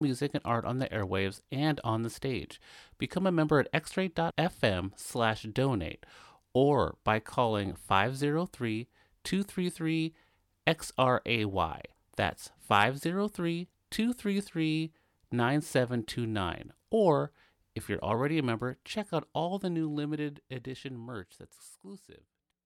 music and art on the airwaves and on the stage. Become a member at xray.fm/donate or by calling 503-233-XRAY. That's 503-233-9729. Or if you're already a member, check out all the new limited edition merch that's exclusive.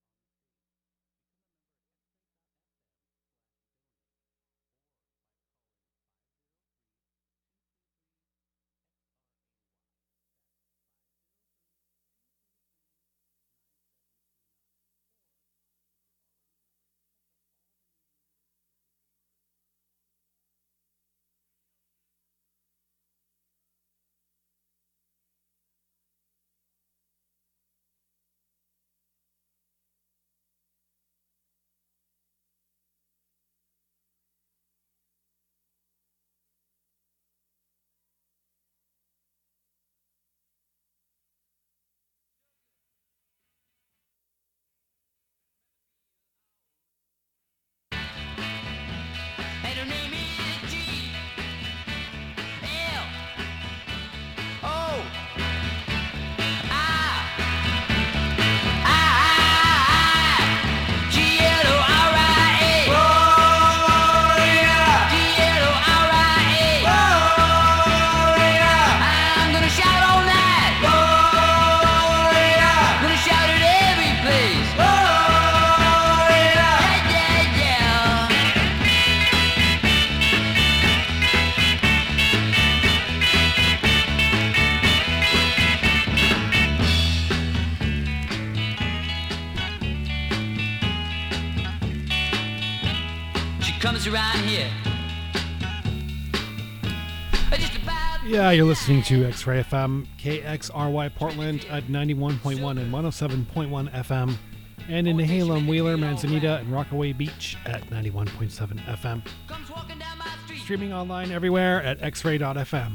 Yeah, you're listening to X-Ray FM, KXRY Portland at 91.1 and 107.1 FM, and in Nehalem, Wheeler, Manzanita, and Rockaway Beach at 91.7 FM. Streaming online everywhere at xray.fm.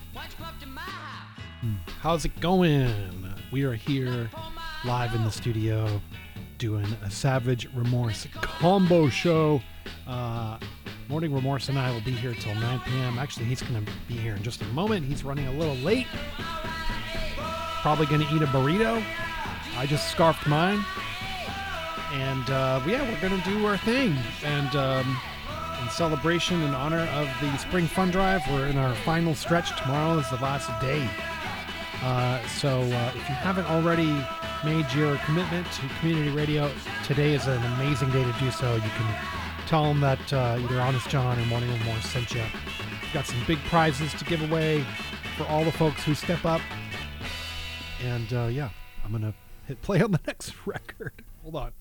How's it going? We are here live in the studio doing a Savage Remorse combo show. Morning Remorse and I will be here till 9 p.m. Actually, he's going to be here in just a moment. He's running a little late. Probably going to eat a burrito. I just scarfed mine. And yeah, we're going to do our thing. And in celebration in honor of the Spring Fun Drive, we're in our final stretch. Tomorrow is the last day. So if you haven't already made your commitment to community radio, today is an amazing day to do so. You can tell them that either Honest John or Morning Remorse sent you. We've got some big prizes to give away for all the folks who step up. And yeah, I'm going to hit play on the next record. Hold on.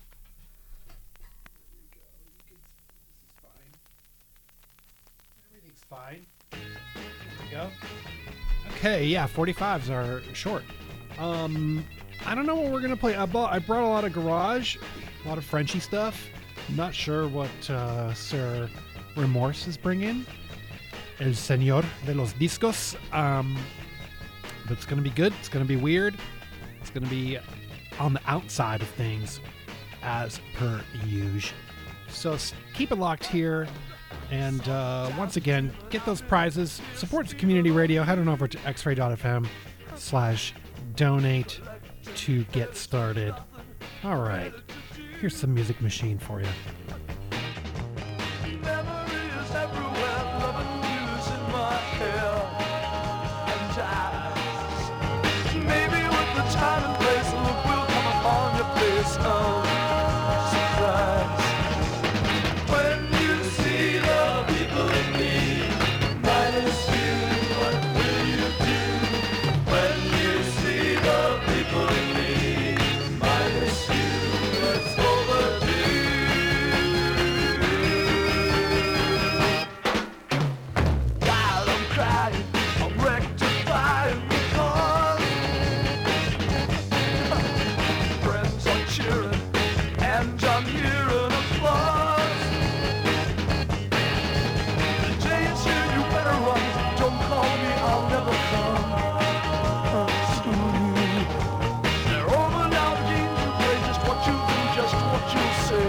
Everything's fine. There we go. Okay, yeah, 45s are short. I don't know what we're going to play. I brought a lot of garage, a lot of Frenchy stuff. I'm not sure what Sir Remorse is bringing. El Señor de los Discos. But it's going to be good. It's going to be weird. It's going to be on the outside of things as per usual. So keep it locked here. And once again, get those prizes. Support the community radio. Head on over to xray.fm/donate to get started. All right. Here's some Music Machine for you. Memories everywhere, loving news in my hair and eyes. Maybe with the time and place, a look will come upon your face of surprise. When you see the people in me, minus you, what will you do? When you see the people in me, minus you, let's while I'm crying, I'm rectifying the cause. Friends are cheering, and I'm hearing applause. The day is here, you better run. Don't call me, I'll never come. They're over now, the games you play, just what you do, just what you say.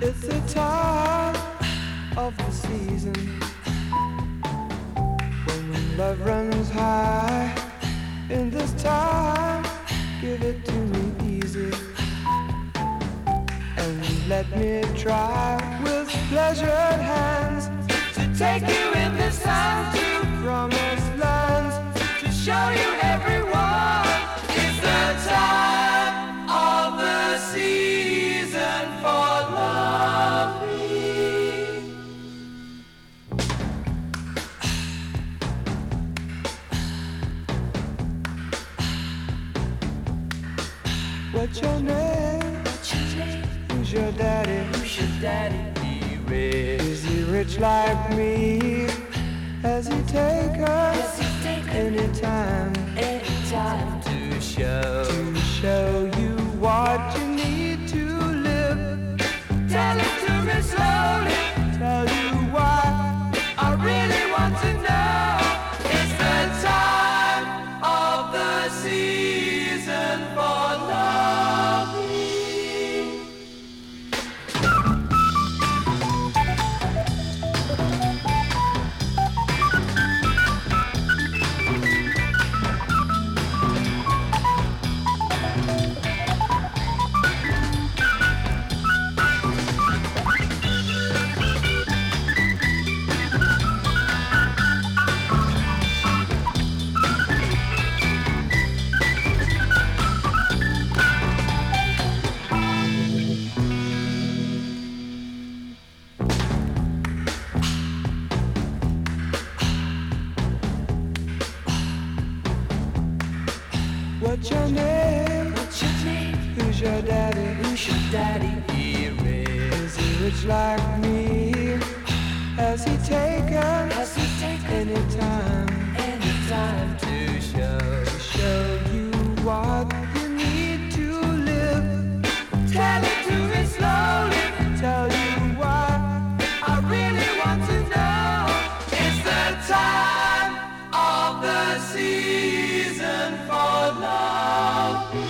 It's the time of the season when love runs high. In this time, give it to me easy, and let me try with pleasured hands to take you in this time to promised lands, to show you everyone. It's the time of the season for loving. What's your name? Who's your daddy? Is he rich like me? Has he take us anytime to show you what you need to live? Tell it to me slowly. Tell you why I really want to know. It's the time of the season for loving. What's your name? Who's your daddy? Is he rich like me? Has he taken anytime to show you what you need to live? Tell it to me slowly. Tell you why I really want to know. It's the time of the season for loving.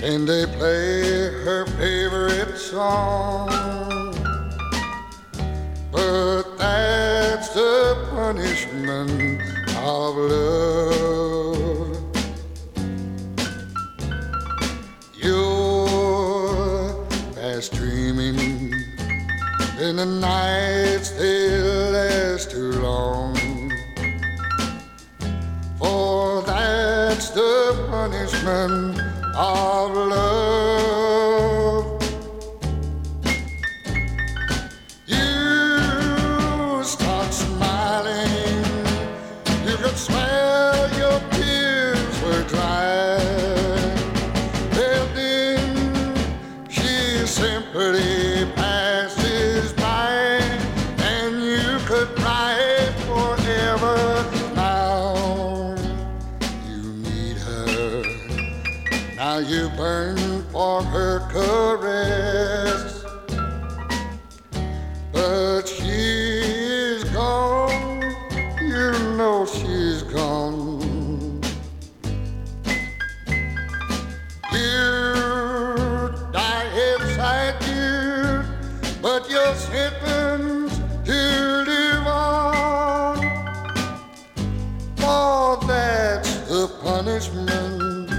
and they play her favorite song. But that's the punishment of love. You're past dreaming, and the nights they last too long. For that's the punishment of love. You start smiling, you could swear your tears were dry. Well then, she simply passes by, and you could cry forever. Now you burn for her caress, but she's gone, you know she's gone. You die inside you, but you're sentenced to live on. For that's the punishment.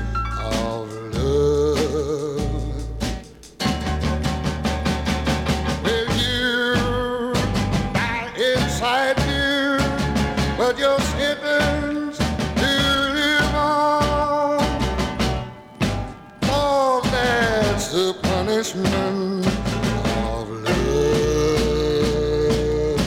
But you're sentenced to live on. Oh, that's the punishment of love.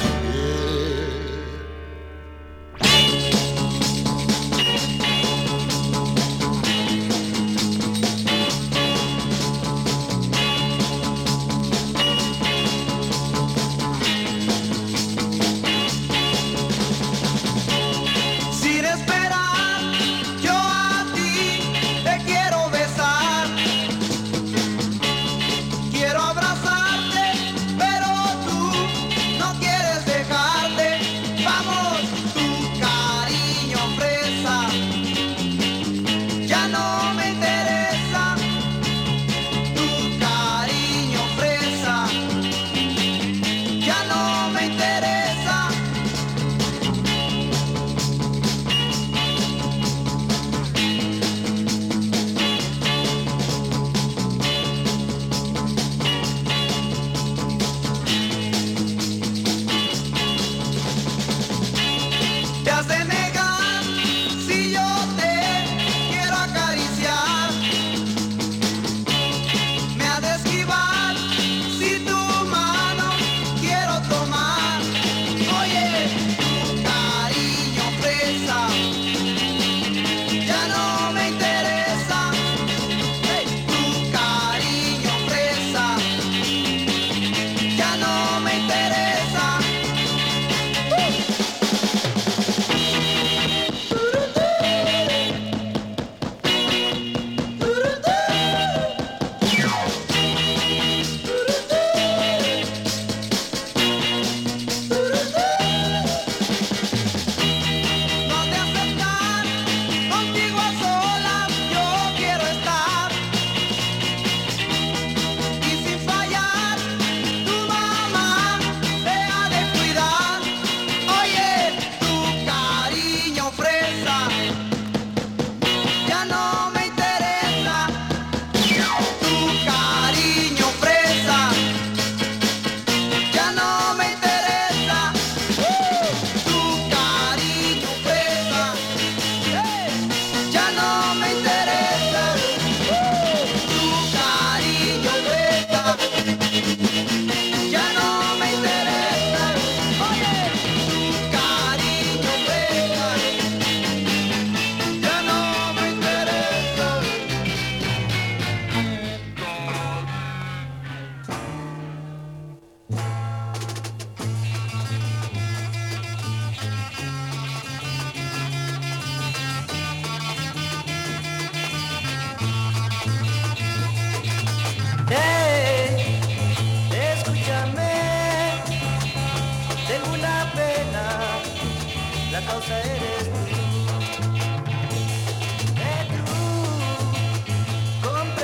causa eres tú. Que tú, con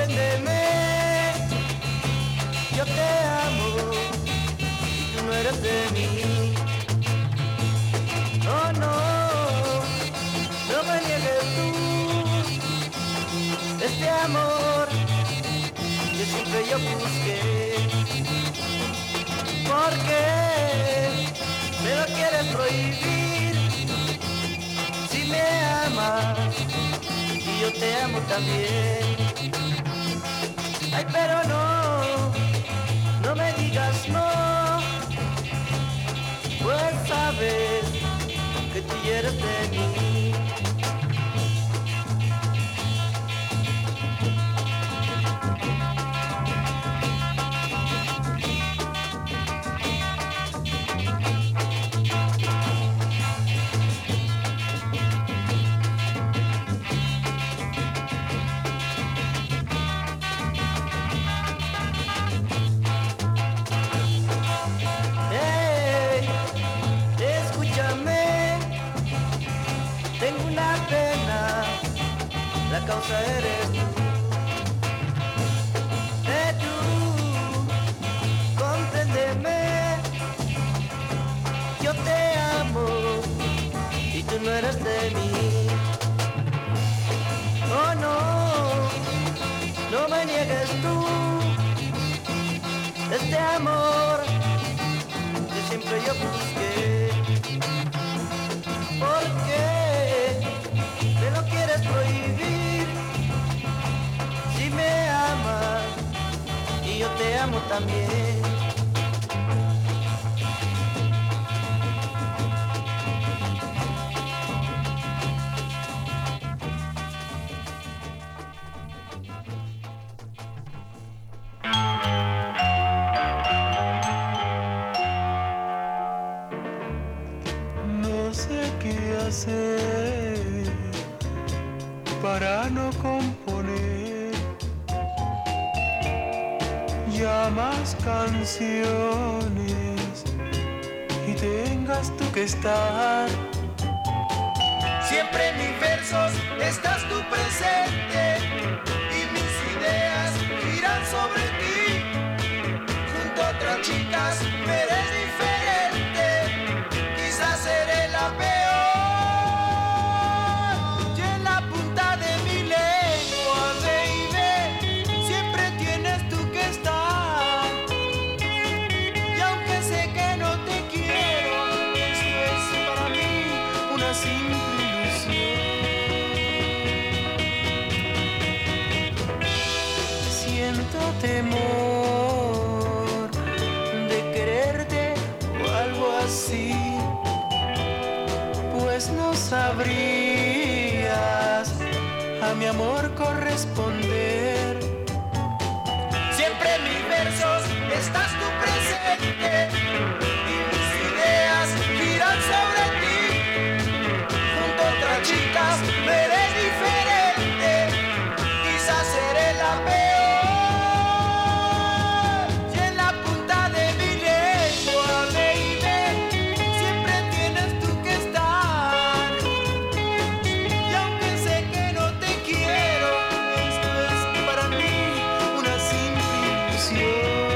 este amor que siempre yo busqué. ¿Por qué me lo quieres prohibir? Si me amas y yo te amo también. Ay, pero no me digas no, pues sabes que tú quieres de mí. La causa eres tú, compréndeme, yo te amo y tú no eres de mí. Oh no me niegues tú, este amor que siempre yo busqué. ¿Por qué me lo quieres prohibir? Si me amas y yo te amo también. No sé qué hacer para no componer ya más canciones y tengas tú que estar. Siempre en mis versos estás tú presente y mis ideas giran sobre ti. Junto a otras chicas me eres diferente, quizás seré la peor. Y en la punta de mi lengua, baby, siempre tienes tú que estar. Y aunque sé que no te quiero, esto es para mí una simple ilusión. Siento temor de quererte o algo así, pues no sabrías a mi amor corresponder. Siempre en mis versos estás tú presente y mis ideas giran sobre ti. Junto a otras chicas me eres diferente, quizás seré la peor. Y en la punta de mi lengua, baby, siempre tienes tú que estar. Y aunque sé que no te quiero, esto es para mí una simple ilusión.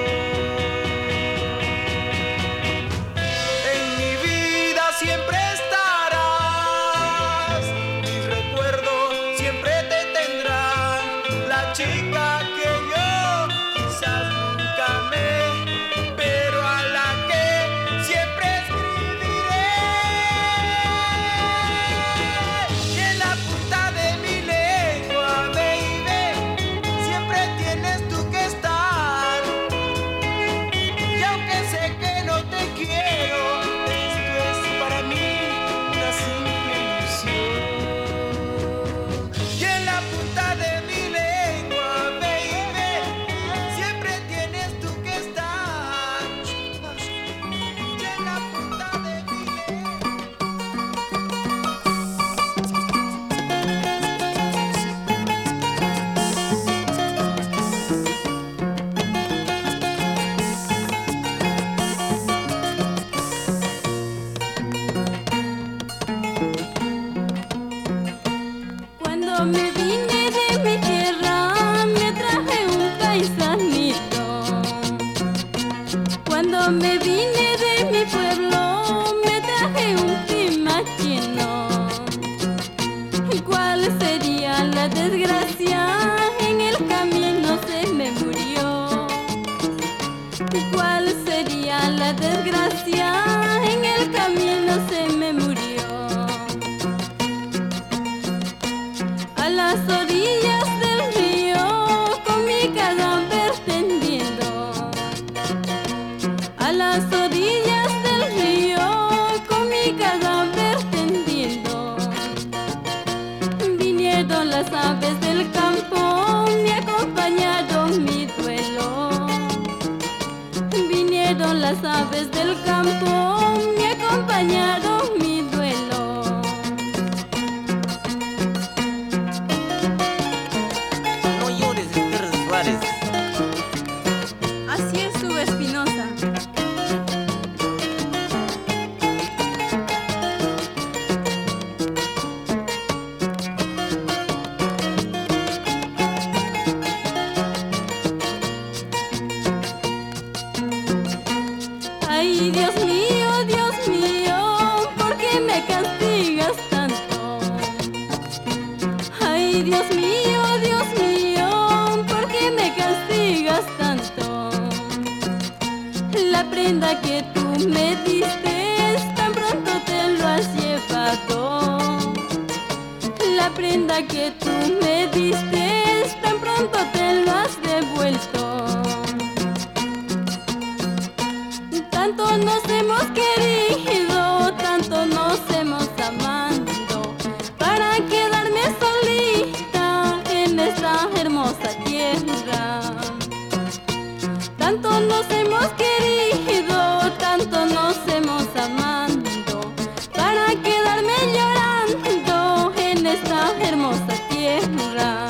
En mi vida siempre estarás, mis recuerdos siempre te tendrán. La chica que yo quizás nunca amé, pero a la que siempre escribiré. Y en la punta de mi lengua, baby, siempre tienes tú que estar. Y aunque sé que no te quiero, esto es para mí una simple ilusión. Y en la punta de mi lengua, baby, Ay, Dios mío, ¿por qué me castigas tanto? Ay, Dios mío, ¿por qué me castigas tanto? La prenda que tú me diste, tan pronto te lo has llevado. La prenda que tú me diste, tan pronto te lo has devuelto. Tanto nos hemos querido, tanto nos hemos amado, para quedarme solita en esta hermosa tierra. Tanto nos hemos querido, tanto nos hemos amado, para quedarme llorando en esta hermosa tierra.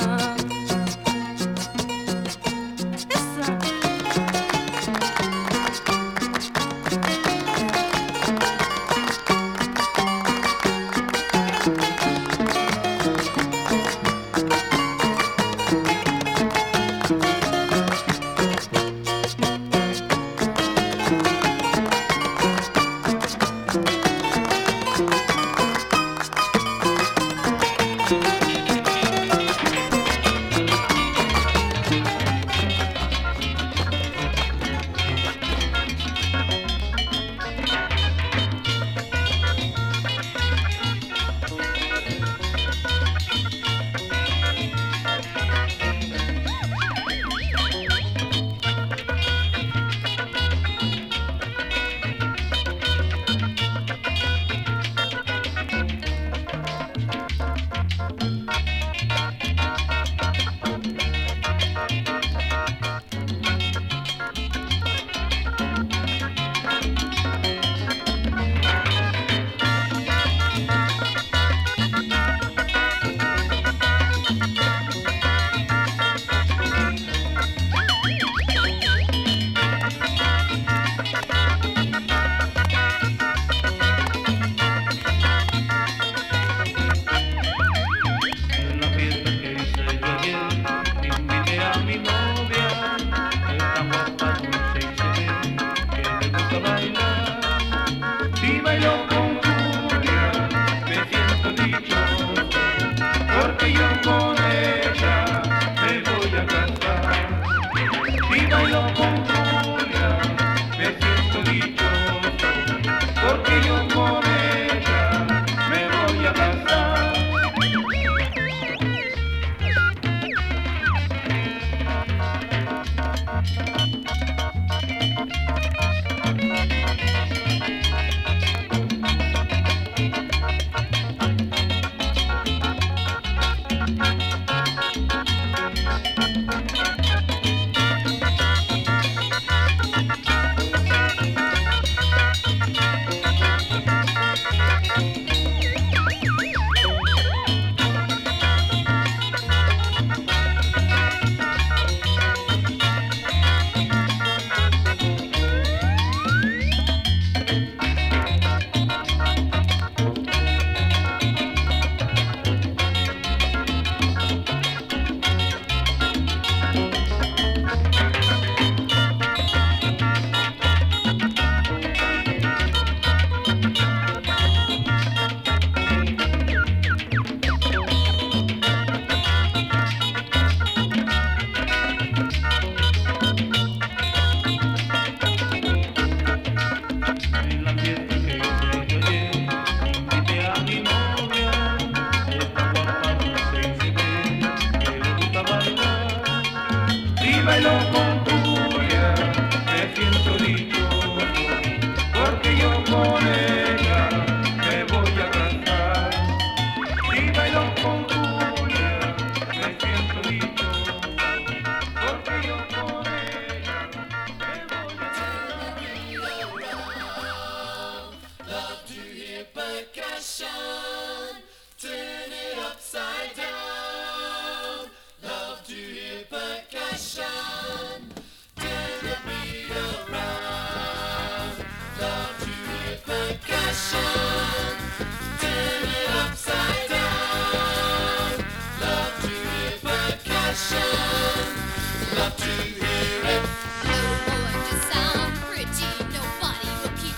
Love to hear it. No one to sound pretty, nobody will keep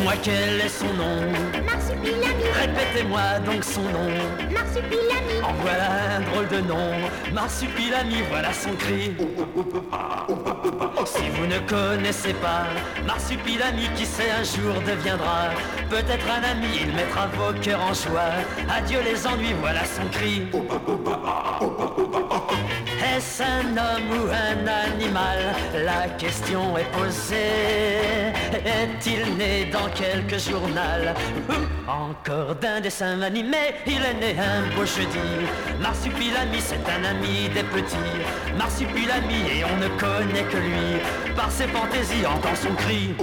Dites-moi quel est son nom. Marsupilami, Répétez-moi donc son nom. Marsupilami, En voilà un drôle de nom. Marsupilami, voilà son cri. Si vous ne connaissez pas Marsupilami, qui sait un jour deviendra peut-être un ami, il mettra vos cœurs en joie. Adieu les ennuis, voilà son cri. Est-ce un homme ou un animal? La question est posée. Est-il né dans quelque journal? Encore d'un dessin animé, il est né un beau jeudi. Marsupilami, c'est un ami des petits. Marsupilami, et on ne connaît que lui. Par ses fantaisies, entend son cri.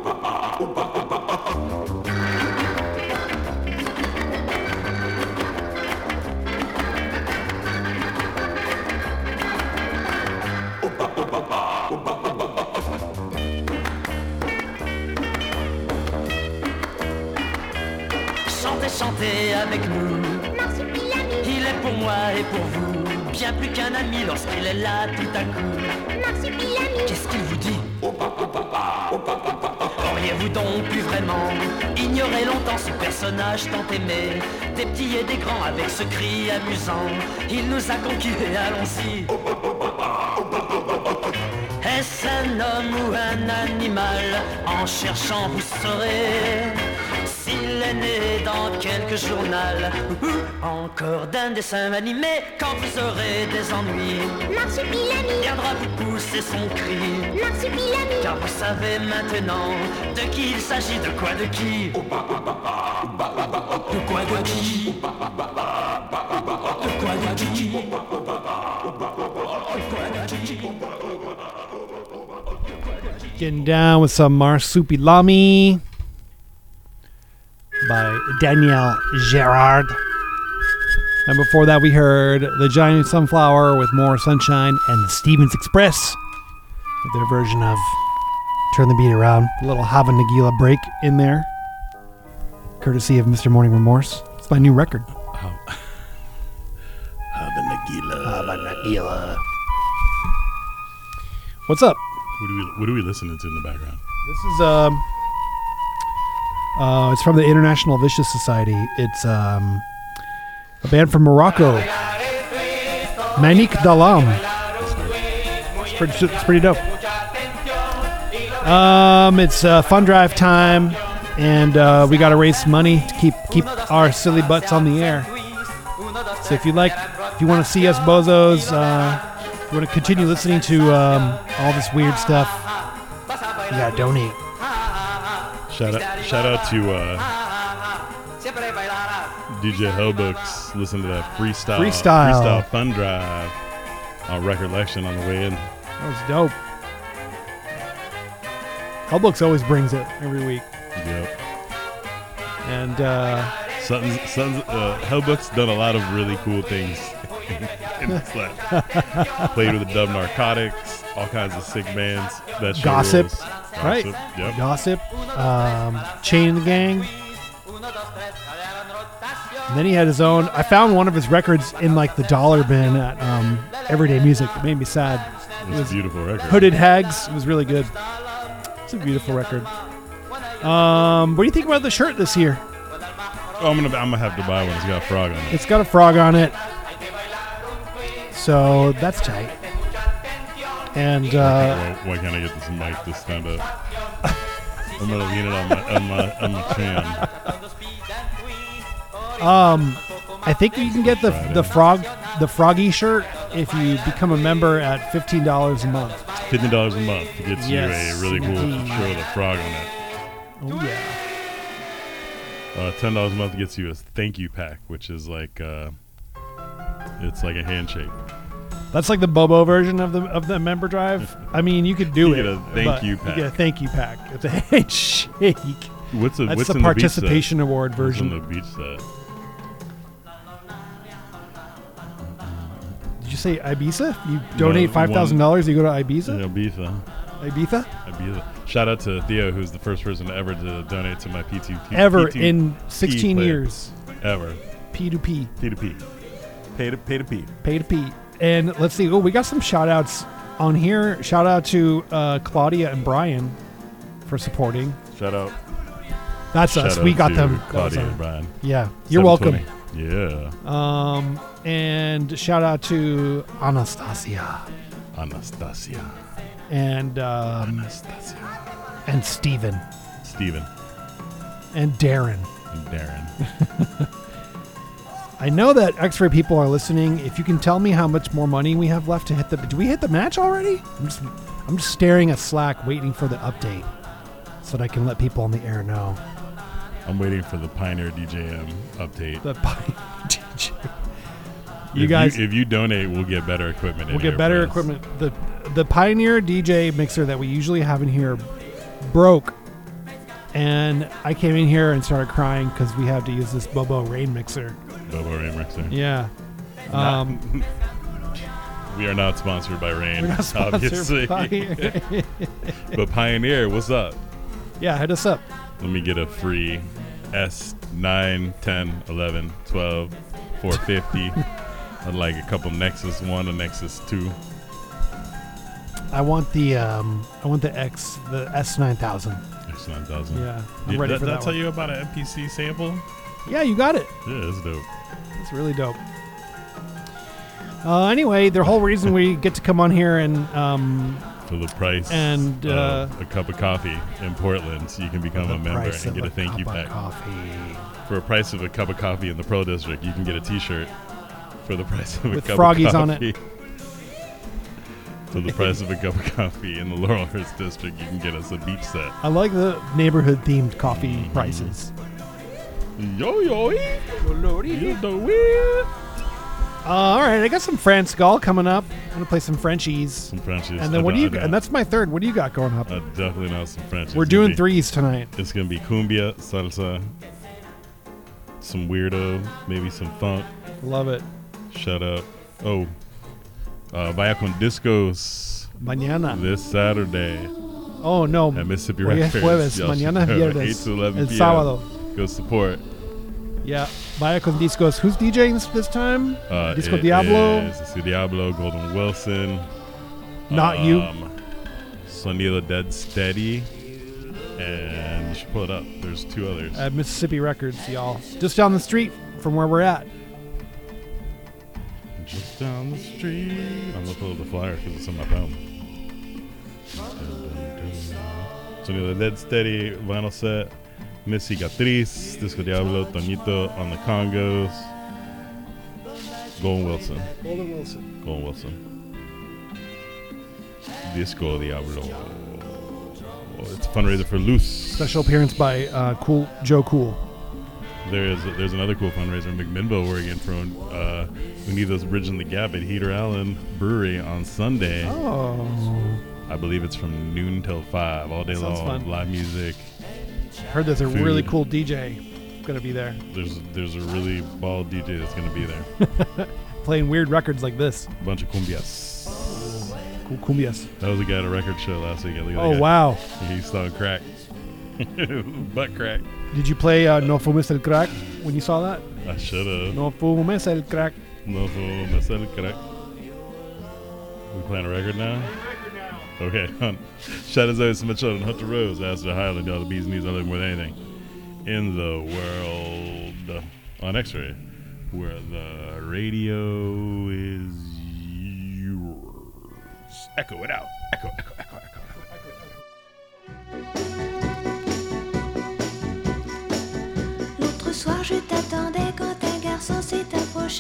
Chantez, chantez avec nous. Marsupilami, Il est pour moi et pour vous bien plus qu'un ami lorsqu'il est là tout à coup. Marsupilami, Qu'est-ce qu'il vous dit? Auriez-vous donc pu vraiment ignorer longtemps ce personnage tant aimé? Des petits et des grands avec ce cri amusant, il nous a conquis et allons-y. Est-ce un homme ou un animal? En cherchant vous saurez s'il est né dans quelque journal ou encore d'un dessin animé. Quand vous aurez des ennuis, Marsupilami, viendra vous pousser son cri. Marsupilami, Car vous savez maintenant de qui il s'agit, de quoi, de qui. De quoi, de qui. De quoi, de qui. De quoi, de qui. Getting down with some Marsupilami by Danielle Gerard. And before that, we heard The Giant Sunflower with More Sunshine and the Stevens Express with their version of Turn the Beat Around. A little Hava Nagila break in there, courtesy of Mr. Morning Remorse. It's my new record. Hava Nagila. What's up? What are we listening to in the background? This is it's from the International Vicious Society. It's a band from Morocco, Manik Dalam. It's pretty dope. It's fun drive time, and we got to raise money to keep our silly butts on the air. So if you want to see us bozos, if you want to continue listening to all this weird stuff, you gotta donate. Shout out to DJ Hellbooks. Listen to that freestyle fun drive recollection on the way in. That was dope. Hellbooks always brings it every week. Yep. And Hellbooks done a lot of really cool things in this life. Played with the Dub Narcotics, all kinds of sick bands. That shit Gossip, rules. right? Yep. Gossip, Chain the Gang. And then he had his own. I found one of his records in like the dollar bin at Everyday Music. It made me sad. It was a beautiful record. Hooded Hags. It was really good. It's a beautiful record. What do you think about the shirt this year? Oh, I'm gonna have to buy one. It's got a frog on it. It's got a frog on it. So that's tight. And why can't I get this mic to stand up? I'm gonna lean it on my chin. I think you can get the froggy shirt if you become a member at $15 a month. $15 a month gets Yes, you a really cool indeed. shirt with a frog on it. Oh yeah. $10 a month gets you a thank you pack, which is like it's like a handshake. That's like the Bobo version of the member drive. I mean, you could do You it. get a thank you You pack. get a thank you pack. It's a handshake. What's That's the in participation the beach set? award What's in version. the beach set? Did you say Ibiza? You donate $5,000, you go to Ibiza? Ibiza. Ibiza? Shout out to Theo, who's the first person ever to donate to my P2P. Ever P2P in 16 player. years. Ever. P2P. P2P. Pay to P. Pay to P. And let's see. Oh, we got some shout outs on here. Shout out to Claudia and Brian for supporting. Shout out. That's Shout us. out We got to them. Claudia Those and are- Brian. Yeah, you're welcome. 720. Yeah. And shout out to Anastasia Anastasia. and Steven Steven. and Darren. And Darren. I know that X-Ray people are listening. If you can tell me how much more money we have left to hit do we hit the match already? I'm just staring at Slack, waiting for the update, so that I can let people on the air know. I'm waiting for the Pioneer DJM update. The DJ. You guys, if you donate, we'll get better equipment. we'll in get here better for us. equipment. The Pioneer DJ mixer that we usually have in here broke, and I came in here and started crying because we had to use this Bobo Rain mixer. Bobo Rain Mixer. Yeah. We are not sponsored by Rain, We're not sponsored obviously. by- But Pioneer, what's up? Yeah, hit us up. Let me get a free S9, 10, 11, 12, 450. I'd like a couple Nexus 1 and Nexus 2. I want the S9000. X9000. Yeah, I'm ready for Did I that tell one. you about an MPC sample? Yeah, you got it. Yeah, it's dope. It's really dope. Anyway, the whole reason we get to come on here and For the price And, of a cup of coffee in Portland, so you can become a member price and get of a thank you cup of pack. coffee. For a price of a cup of coffee in the Pro District, you can get a T-shirt. For the price of With a cup froggies of on coffee, it. For the price of a cup of coffee in the Laurelhurst District, you can get us a beach set. I like the neighborhood themed coffee prices. Yo, yo, you know it. All right, I got some Fran Skull coming up. I'm gonna play some Frenchies. Some Frenchies. And then what do you? And that's my third. What do you got going up? definitely not some Frenchies. We're It's doing gonna be- threes tonight. It's gonna be cumbia, salsa, some weirdo, maybe some funk. Love it. Shut up. Oh, Vaya con Discos Mañana. this Saturday Oh no. at Mississippi Hoy es Records. jueves. Y'all Mañana should go. viernes. 8 to 11 El p.m. sábado. Go support. Yeah. Vaya con Discos. Who's DJing this time? Disco It Diablo. is Disco Diablo, Golden Wilson. Not you. Sonido Dead Steady. And you should pull it up. There's two others. At Mississippi Records, y'all. Just down the street from where we're at. Just down the street. I'm gonna pull up the flyer because it's on my phone. Sonido Dead Steady, vinyl set. Miss Cicatriz, Disco Diablo, Tonito on the Congos. Golden Wilson. Golden Wilson. Golden Wilson. Disco Diablo. It's a fundraiser for Loose. Special appearance by Cool Joe Cool. There's another cool fundraiser in McMinnville, Oregon, from we need those Bridging the Gap at Heater Allen Brewery on Sunday. Oh. I believe it's from noon till 5 all day Sounds long. fun. Live music. Heard there's a Food. really cool DJ gonna be there There's a really bald DJ that's gonna be there. playing weird records like this. Bunch of cumbias. Cool cumbias. That was a guy at a record show last weekend. Look at that Oh guy. wow. He's still crack. Butt crack. Did you play No Fumes el Crack when you saw that? I should have. No Fumes el Crack. No, me sale el crack. We playing a record now? Okay. Shout out to Smith and Hunter Rose, Astor Highland, all the bees and knees, I love more than anything in the world on X-Ray, where the radio is yours. Echo it out. Echo, echo, echo, echo, echo, echo. L'autre soir, je t'attendais quand un garçon s'est approché.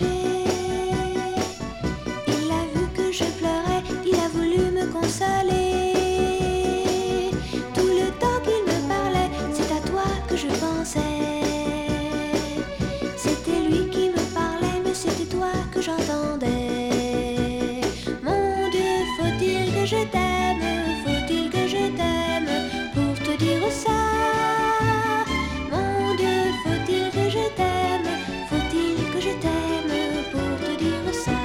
Il a vu que je pleurais, il a voulu me consoler. Tout le temps qu'il me parlait, c'est à toi que je pensais. C'était lui qui me parlait, mais c'était toi que j'entendais. Mon Dieu, faut-il que je t'aime? Faut-il que je t'aime pour te dire ça? Mon Dieu, faut-il que je t'aime? Faut-il que je t'aime pour te dire ça?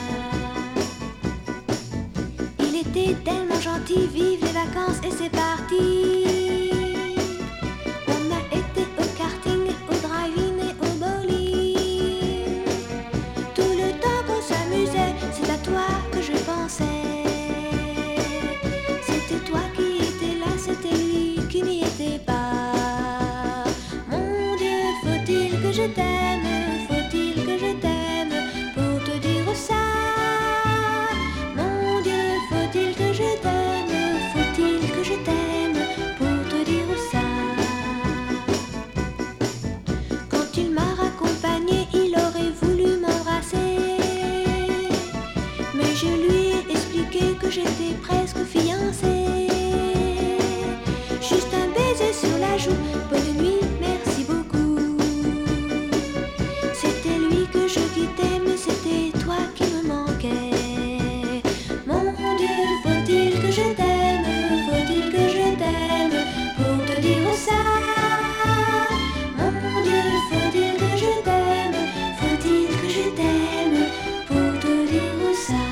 Il était tellement gentil, vive les vacances et c'est parti. On a été au karting, au drive-in et au bowling. Tout le temps qu'on s'amusait, c'est à toi que je pensais. C'était toi qui étais là, c'était lui qui n'y était pas. que j'étais presque fiancée. Juste un baiser sur la joue, bonne nuit, merci beaucoup. C'était lui que je quittais, mais c'était toi qui me manquais. Mon Dieu, faut-il que je t'aime, faut-il que je t'aime pour te dire ça. Mon Dieu, faut-il que je t'aime, faut-il que je t'aime pour te dire ça.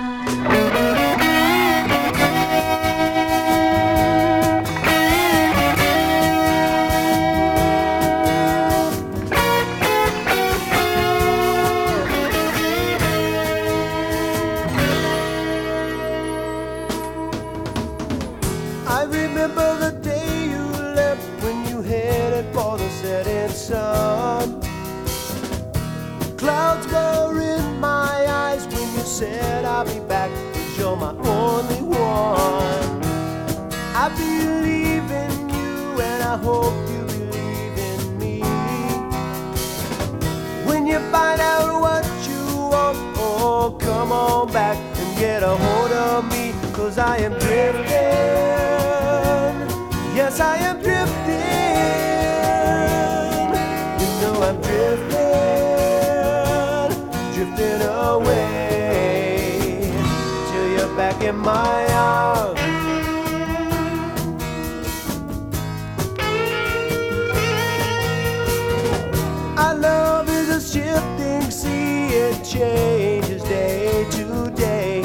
I remember the day you left when you headed for the setting sun. Clouds were in my eyes when you said I'll be back, 'cause you're my only one. I believe in you and I hope you believe in me. When you find out what you want, oh, come on back and get a hold of me, 'cause I am drifting. Yes, I am drifting. You know I'm drifting, drifting away till you're back in my arms. Our love is a shifting sea, it changes day to day.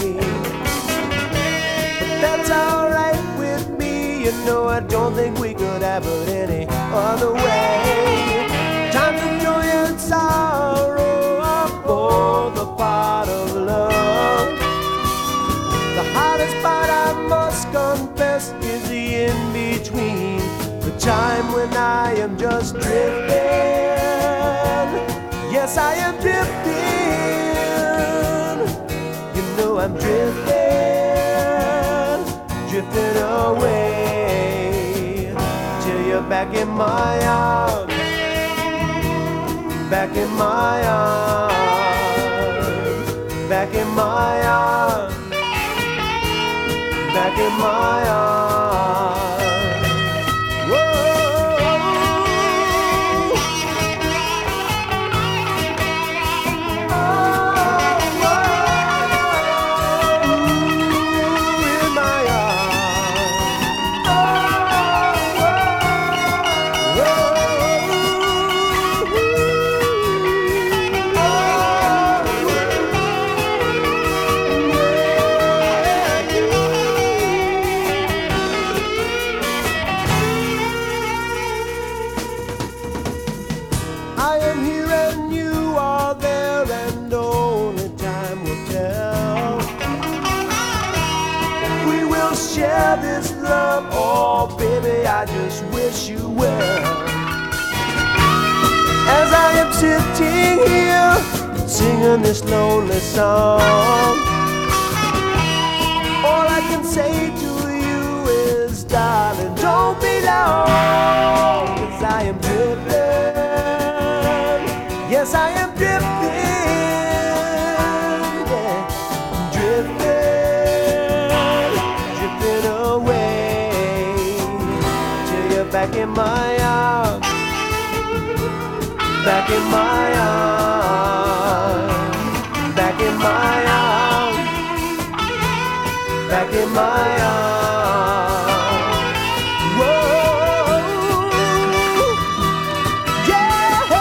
But that's alright with me, you know I don't think we could have it any other way. Times of joy and sorrow are both a part of love. The hardest part, I must confess, is the in-between. The time when I am just drifting. Yes, I am drifting. You know I'm drifting, drifting away till you're back in my arms, back in my arms, back in my arms, back in my arms. Whoa. I am here and you are there, and only time will tell. We will share this love, oh baby, I just wish you well. As I am sitting here, singing this lonely song, all I can say to you is, darling, don't be long, 'cause I am drifting. Yes, I am drifting, yeah, drifting, drifting away till you're back in my arms, back in my arms, back in my arms, back in my arms. Whoa, yeah.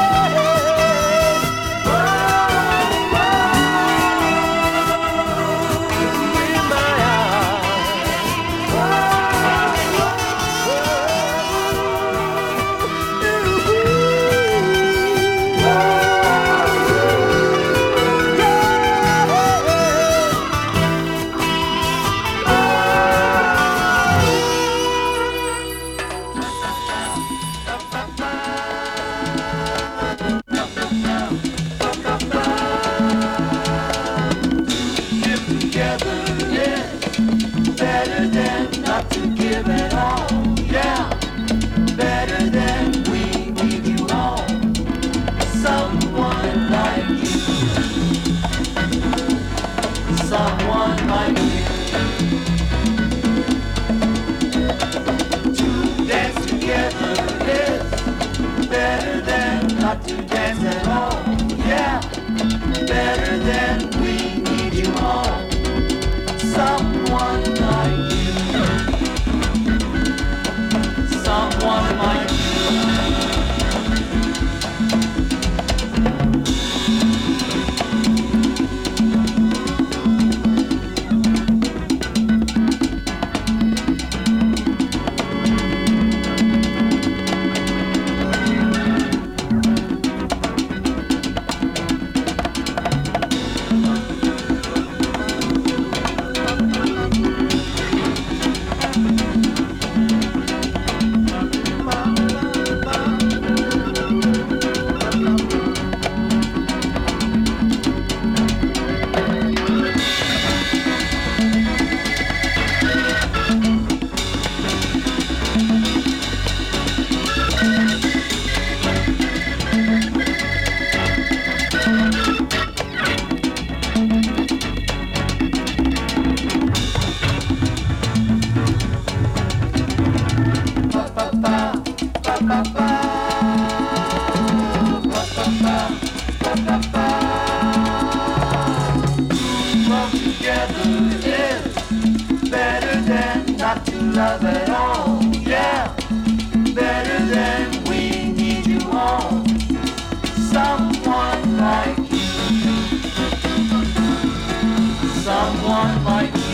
In my someone like you. someone like you. Someone like you. Love at all, yeah. Better than we need you home. Someone like you. Someone like you.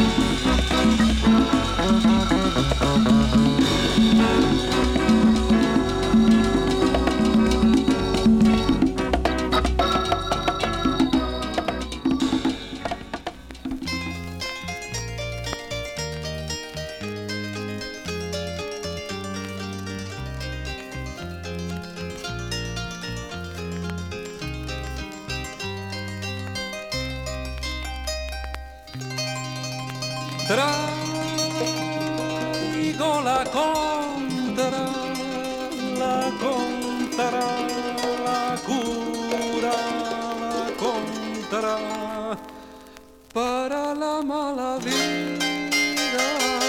Traigo la contra, la contra, la cura, la contra para la mala vida.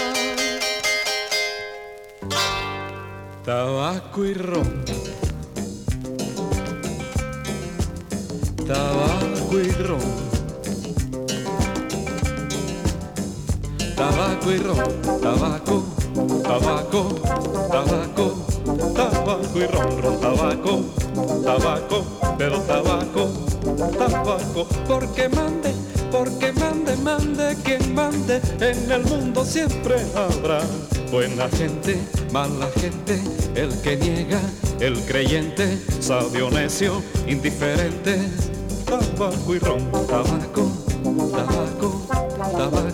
Tabaco y ron, tabaco y ron. Tabaco y ron, tabaco, tabaco, tabaco, tabaco y ron, ron, tabaco, tabaco, pero tabaco, tabaco, porque mande, quien mande, en el mundo siempre habrá buena gente, mala gente, el que niega, el creyente, sabio, necio, indiferente, tabaco y ron, tabaco, tabaco, tabaco.